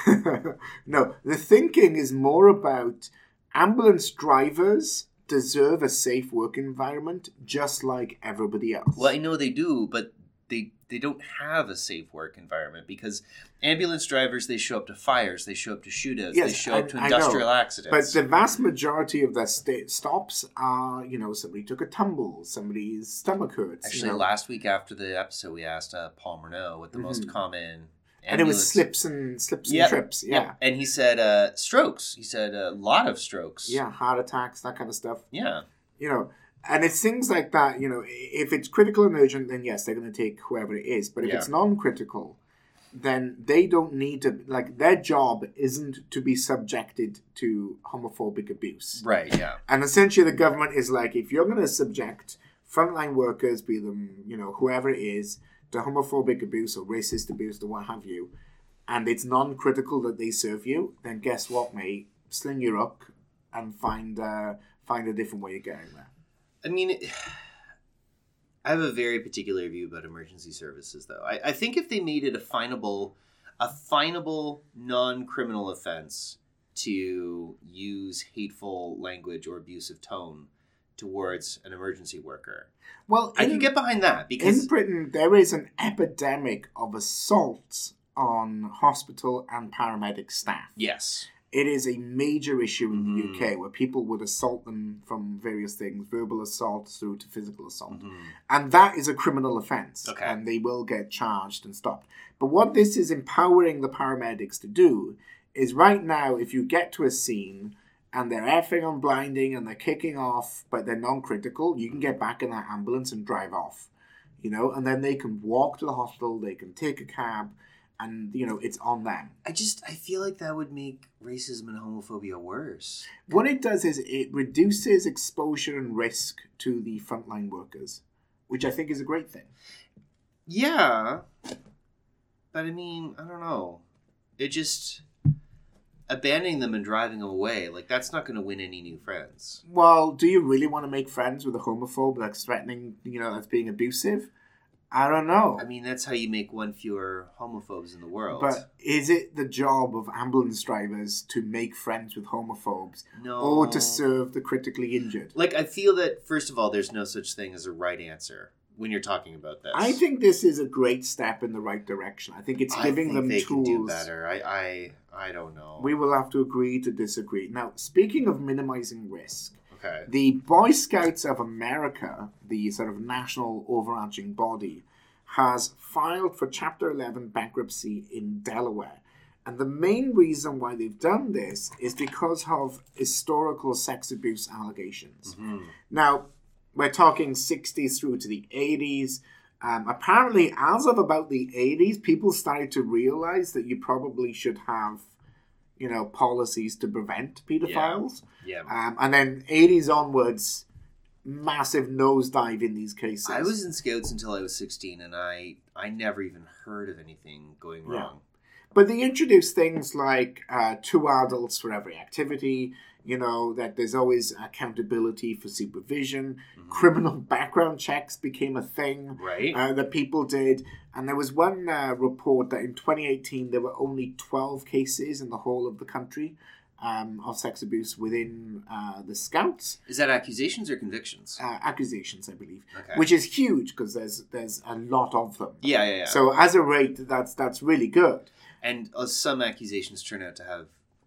S1: No, the thinking is more about ambulance drivers deserve a safe work environment just like everybody else.
S2: Well, I know they do, but they they don't have a safe work environment because ambulance drivers, they show up to fires, they show up to shootouts,
S1: Yes,
S2: they show
S1: I-
S2: up to
S1: I know.
S2: industrial
S1: But
S2: accidents.
S1: the vast majority of their sta- stops are, you know, somebody took a tumble, somebody's stomach hurts.
S2: Actually,
S1: you know,
S2: last week after the episode, we asked uh, Paul Murnau what the most
S1: Mhm.
S2: common
S1: and it was
S2: ambulance-
S1: slips and slips
S2: Yep,
S1: and trips. Yeah.
S2: Yep. And he said uh, strokes. He said a lot of strokes.
S1: Yeah, heart attacks, that kind of stuff.
S2: Yeah.
S1: You know, and it's things like that, you know, if it's critical and urgent, then yes, they're going to take whoever it is. But if
S2: Yeah.
S1: it's non-critical, then they don't need to, like, their job isn't to be subjected to homophobic abuse.
S2: Right, yeah.
S1: And essentially the government is like, if you're going to subject frontline workers, be them, you know, whoever it is, to homophobic abuse or racist abuse or what have you, and it's non-critical that they serve you, then guess what, mate? Sling your hook and find uh, find a different way of getting there.
S2: I mean, it, I have a very particular view about emergency services, though. I, I think if they made it a finable, a finable non-criminal offense to use hateful language or abusive tone towards an emergency worker.
S1: Well,
S2: I
S1: in,
S2: can get behind that because
S1: in Britain there is an epidemic of assaults on hospital and paramedic staff.
S2: yes,
S1: It is a major issue in the
S2: Mhm.
S1: U K where people would assault them from various things, verbal assault through to physical assault.
S2: Mhm.
S1: And that is a criminal offence.
S2: Okay.
S1: And they will get charged and stopped. But what this is empowering the paramedics to do is right now, if you get to a scene and they're effing and blinding and they're kicking off, but they're non-critical, you can get back in that ambulance and drive off. You know, and then they can walk to the hospital, they can take a cab, and, you know, it's on them.
S2: I just I feel like that would make racism and homophobia worse.
S1: What it does is it reduces exposure and risk to the frontline workers, which I think is a great thing.
S2: Yeah, but I mean, I don't know. It just abandoning them and driving them away, like that's not going to win any new friends.
S1: Well, do you really want to make friends with a homophobe that's threatening, you know, that's being abusive? I don't know.
S2: I mean, that's how you make one fewer homophobes in the world.
S1: But is it the job of ambulance drivers to make friends with homophobes
S2: no,
S1: or to serve the critically injured?
S2: like I feel that first of all, there's no such thing as a right answer when you're talking about this.
S1: I think this is a great step in the right direction. I think it's
S2: I
S1: giving
S2: think
S1: them
S2: they
S1: tools.
S2: can do better. I, I, I don't know.
S1: We will have to agree to disagree. Now, speaking of minimizing risk,
S2: okay.
S1: the Boy Scouts of America, the sort of national overarching body, has filed for Chapter eleven bankruptcy in Delaware. And the main reason why they've done this is because of historical sex abuse allegations.
S2: Mhm.
S1: Now, we're talking sixties through to the eighties. Um, apparently, as of about the eighties, people started to realize that you probably should have, you know, policies to prevent pedophiles.
S2: Yeah.
S1: Um, and then eighties onwards, massive nosedive in these cases.
S2: I was in Scouts until I was sixteen, and I, I never even heard of anything going
S1: Yeah.
S2: wrong.
S1: But they introduced things like uh, two adults for every activity, you know, that there's always accountability for supervision.
S2: Mhm.
S1: Criminal background checks became a thing
S2: Right?
S1: uh, that people did. And there was one uh, report that in twenty eighteen there were only twelve cases in the whole of the country um, of sex abuse within uh, the Scouts.
S2: Is that accusations or convictions?
S1: Uh, accusations, I believe,
S2: Okay.
S1: which is huge because there's there's a lot of them.
S2: yeah, yeah, yeah.
S1: So as a rate, that's that's really good.
S2: and uh, some accusations turn out to have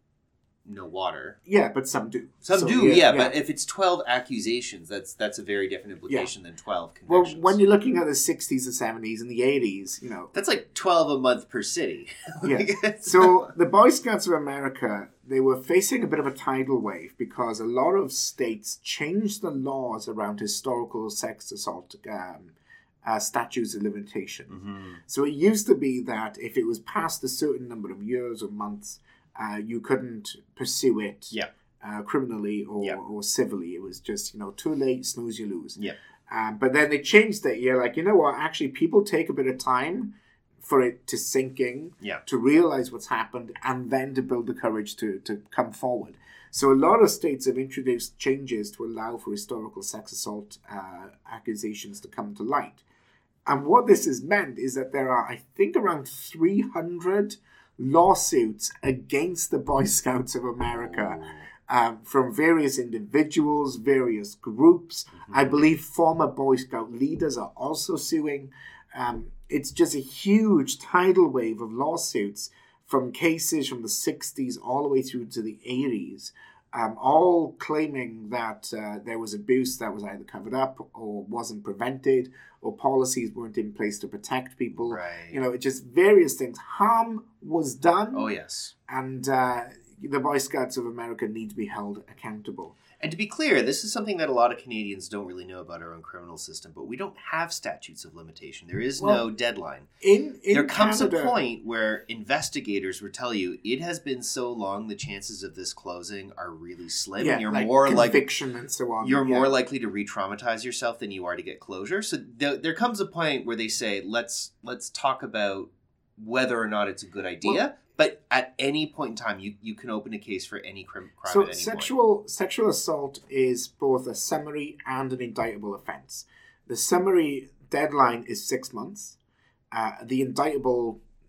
S2: no water.
S1: Yeah, but some do.
S2: Some
S1: So,
S2: do, yeah, but if it's twelve accusations, that's that's a very different implication than twelve
S1: well,
S2: convictions.
S1: when you're looking at the sixties, the seventies, and the eighties, you know.
S2: That's like twelve a month per city.
S1: Yeah.
S2: Like, it's-
S1: So the Boy Scouts of America, they were facing a bit of a tidal wave because a lot of states changed the laws around historical sex assault um, uh, statutes of limitation.
S2: Mhm.
S1: So it used to be that if it was past a certain number of years or months, uh, you couldn't pursue it
S2: Yeah.
S1: uh, criminally or,
S2: Yeah.
S1: or civilly. It was just, you know, too late, snooze, you lose.
S2: Yeah.
S1: Um, but then they changed it. You're like, you know what? Actually, people take a bit of time for it to sink in,
S2: Yeah.
S1: to realize what's happened, and then to build the courage to, to come forward. So a lot of states have introduced changes to allow for historical sex assault uh, accusations to come to light. And what this has meant is that there are, I think, around three hundred lawsuits against the Boy Scouts of America um, from various individuals, various groups. I believe former Boy Scout leaders are also suing. Um, it's just a huge tidal wave of lawsuits from cases from the sixties all the way through to the eighties, um, all claiming that uh, there was abuse that was either covered up or wasn't prevented, or policies weren't in place to protect people.
S2: Right.
S1: You know, it just various things. Harm was done,
S2: Oh, yes.
S1: and uh, the Boy Scouts of America need to be held accountable.
S2: And to be clear, this is something that a lot of Canadians don't really know about our own criminal system, but we don't have statutes of limitation. There is
S1: Well,
S2: no deadline.
S1: In, in
S2: There comes
S1: Canada,
S2: a point where investigators will tell you it has been so long, the chances of this closing are really slim,
S1: yeah,
S2: and you're
S1: like
S2: more like
S1: conviction and so on.
S2: you're
S1: yeah.
S2: more likely to re-traumatize yourself than you are to get closure. So there, there comes a point where they say, let's let's talk about whether or not it's a good idea.
S1: Well,
S2: but at any point in time, you, you can open a case for any crim, crime
S1: So
S2: at any
S1: sexual sexual assault is both a summary and an indictable offence. The summary deadline is six months. Uh, the indictable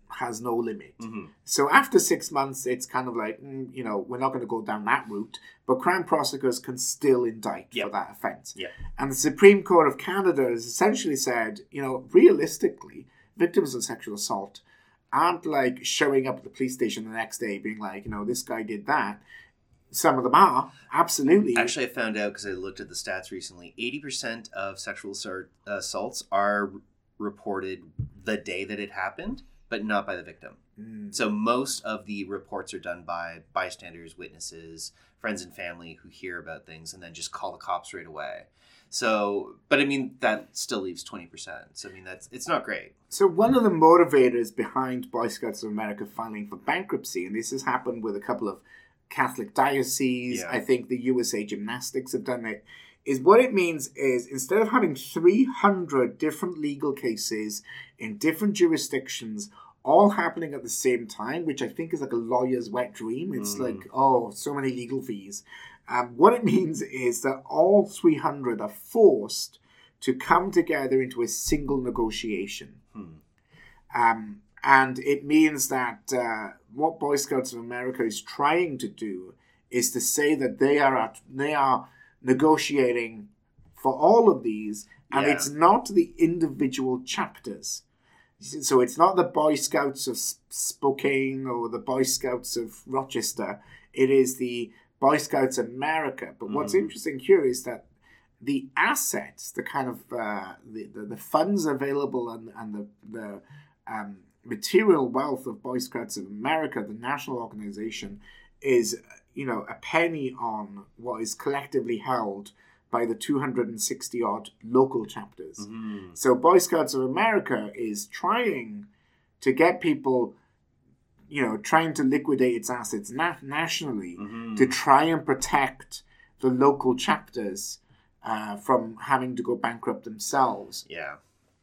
S1: has no limit.
S2: Mm-hmm.
S1: So after six months, it's kind of like, mm, you know, we're not going to go down that route, but Crown prosecutors can still indict
S2: Yep.
S1: for that offence.
S2: Yep.
S1: And the Supreme Court of Canada has essentially said, you know, realistically, victims of sexual assault aren't like showing up at the police station the next day being like, you know, this guy did that. Some of them are, absolutely.
S2: Actually, I found out because I looked at the stats recently, eighty percent of sexual assert, assaults are reported the day that it happened, but not by the victim.
S1: Mm.
S2: So most of the reports are done by bystanders, witnesses, friends and family who hear about things and then just call the cops right away. So, but I mean, that still leaves twenty percent. So, I mean, that's it's not great.
S1: So one of the motivators behind Boy Scouts of America filing for bankruptcy, and this has happened with a couple of Catholic dioceses,
S2: Yeah.
S1: I think the U S A Gymnastics have done it, is what it means is instead of having three hundred different legal cases in different jurisdictions all happening at the same time, which I think is like a lawyer's wet dream. It's
S2: Mm.
S1: like, oh, so many legal fees. Um, what it means is that all three hundred are forced to come together into a single negotiation.
S2: Hmm.
S1: Um, and it means that uh, what Boy Scouts of America is trying to do is to say that they are at, they are negotiating for all of these, and
S2: Yeah.
S1: it's not the individual chapters. So it's not the Boy Scouts of Spokane or the Boy Scouts of Rochester. It is the Boy Scouts of America. But what's
S2: Mm.
S1: interesting here is that the assets, the kind of uh, the, the the funds available and and the the um, material wealth of Boy Scouts of America, the national organization, is you know a penny on what is collectively held by the two hundred sixty odd local chapters.
S2: Mm-hmm.
S1: So Boy Scouts of America is trying to get people, you know, trying to liquidate its assets na- nationally
S2: Mm-hmm.
S1: to try and protect the local chapters uh, from having to go bankrupt themselves.
S2: Yeah.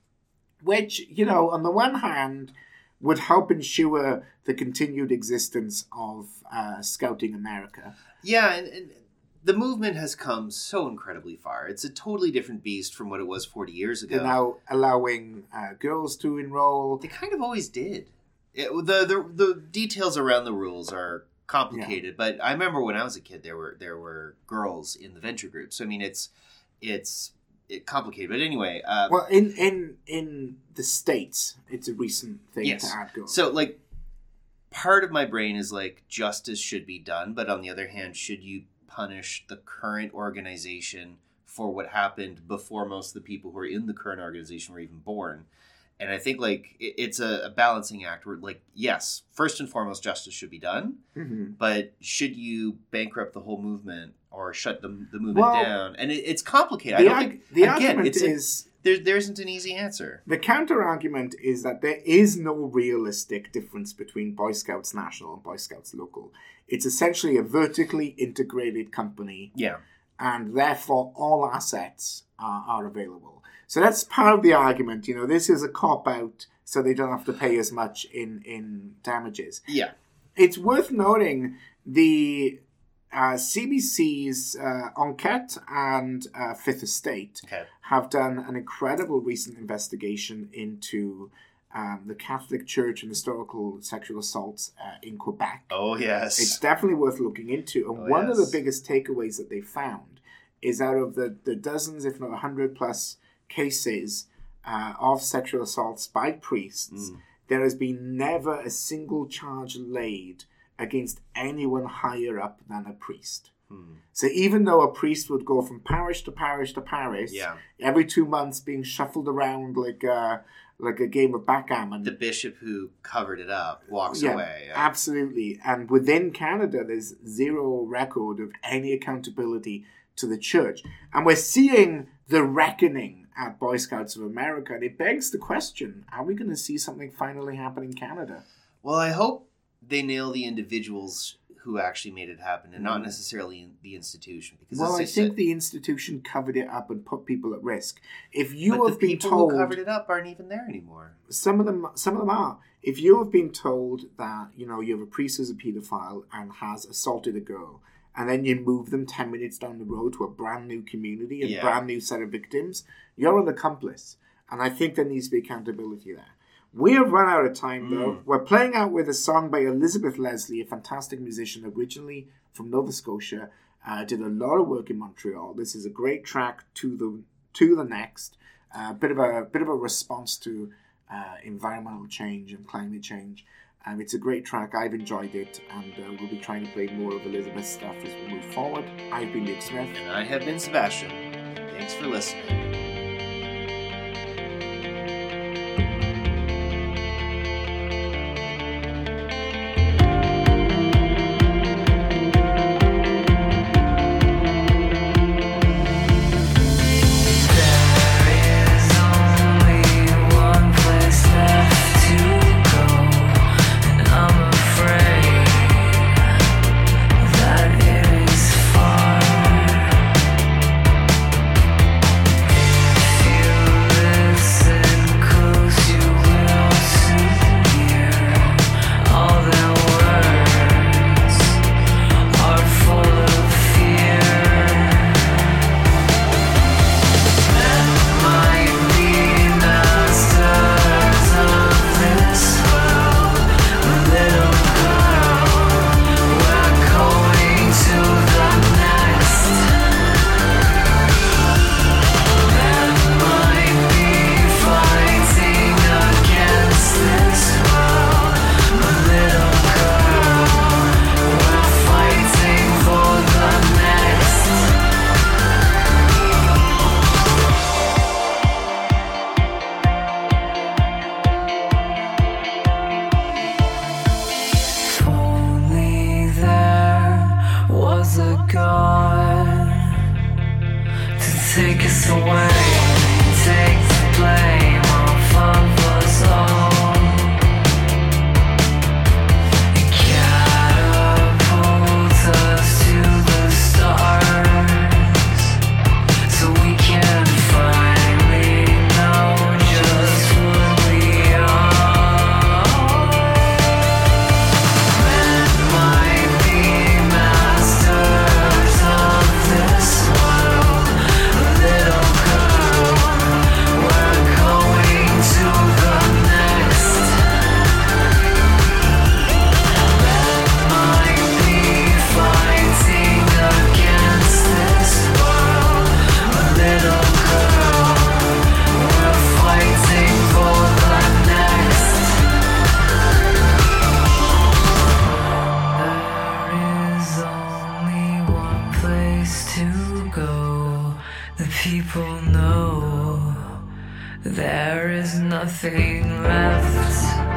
S1: Which, you know, on the one hand, would help ensure the continued existence of uh, Scouting America.
S2: Yeah, and, and the movement has come so incredibly far. It's a totally different beast from what it was forty years ago.
S1: They're now allowing uh, girls to enroll.
S2: They kind of always did. It, the, the the details around the rules are complicated, but I remember when I was a kid, there were there were girls in the venture group. So I mean, it's it's it complicated. But anyway, um,
S1: Well, in, in in the States, it's a recent thing
S2: yes.
S1: to add girls.
S2: So like, part of my brain is like justice should be done, but on the other hand, should you punish the current organization for what happened before most of the people who are in the current organization were even born? And I think like it, it's a, a balancing act where like, yes, first and foremost, justice should be done,
S1: Mhm.
S2: but should you bankrupt the whole movement or shut the, the movement
S1: Well,
S2: down? And it, it's complicated.
S1: The,
S2: I don't
S1: arg-
S2: think,
S1: the
S2: again,
S1: argument
S2: it's a,
S1: is...
S2: there, there isn't an easy answer.
S1: The counter-argument is that there is no realistic difference between Boy Scouts National and Boy Scouts Local. It's essentially a vertically integrated company,
S2: Yeah.
S1: and therefore all assets are, are available. So that's part of the argument. You know, this is a cop-out, so they don't have to pay as much in, in damages.
S2: Yeah.
S1: It's worth noting the uh, C B C's uh, Enquête and uh, Fifth Estate
S2: Okay.
S1: have done an incredible recent investigation into um, the Catholic Church and historical sexual assaults uh, in Quebec.
S2: Oh, yes.
S1: It's definitely worth looking into. And
S2: Oh,
S1: one of the
S2: yes.
S1: biggest takeaways that they found is out of the, the dozens, if not one hundred plus cases uh, of sexual assaults by priests,
S2: Mm.
S1: there has been never a single charge laid against anyone higher up than a priest.
S2: Hmm.
S1: So even though a priest would go from parish to parish to parish,
S2: Yeah.
S1: every two months being shuffled around like a, like a game of backgammon.
S2: The bishop who covered it up walks
S1: Yeah,
S2: away. Yeah.
S1: absolutely. And within Canada, there's zero record of any accountability to the church. And we're seeing the reckoning at Boy Scouts of America. And it begs the question, are we going to see something finally happen in Canada?
S2: Well, I hope they nail the individuals who actually made it happen and not
S1: Mm.
S2: necessarily the institution. Because
S1: Well,
S2: as
S1: I
S2: I
S1: think
S2: said,
S1: the institution covered it up and put people at risk. If you
S2: but
S1: have
S2: the
S1: been
S2: people
S1: told...
S2: who covered it up aren't even there anymore.
S1: Some of them, some of them are. If you have been told that you know you have a priest who's a paedophile and has assaulted a girl, and then you move them ten minutes down the road to a brand new community, a
S2: Yeah.
S1: brand new set of victims, you're an accomplice. And I think there needs to be accountability there. We have run out of time, though.
S2: Mm.
S1: We're playing out with a song by Elizabeth Leslie, a fantastic musician originally from Nova Scotia. Uh, did a lot of work in Montreal. This is a great track to the to the next. A uh, bit of a bit of a response to uh, environmental change and climate change. Um, it's a great track. I've enjoyed it, and uh, we'll be trying to play more of Elizabeth's stuff as we move forward. I've been Luke Smith.
S2: And I have been Sebastian. Thanks for listening. Take us away, take the blame off of us all. It catapults us to the stars, so we can finally know just what we are. Men might be masters of this world. Little girl, we're going to the next. Men might be fighting against this world. Little girl, we're fighting for the next. There is only one place to go. The people know there is nothing left.